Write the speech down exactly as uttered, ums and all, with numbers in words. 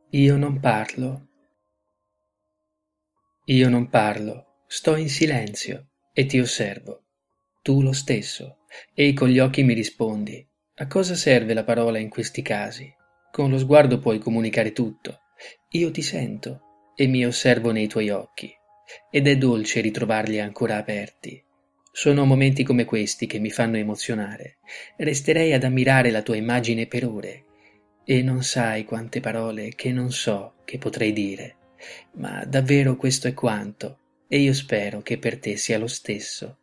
Io non parlo. Io non parlo, sto in silenzio e ti osservo. Tu lo stesso, e con gli occhi mi rispondi. A cosa serve la parola in questi casi? Con lo sguardo puoi comunicare tutto. Io ti sento e mi osservo nei tuoi occhi. Ed è dolce ritrovarli ancora aperti. Sono momenti come questi che mi fanno emozionare. Resterei ad ammirare la tua immagine per ore. E non sai quante parole che non so che potrei dire. Ma davvero questo è quanto, e io spero che per te sia lo stesso.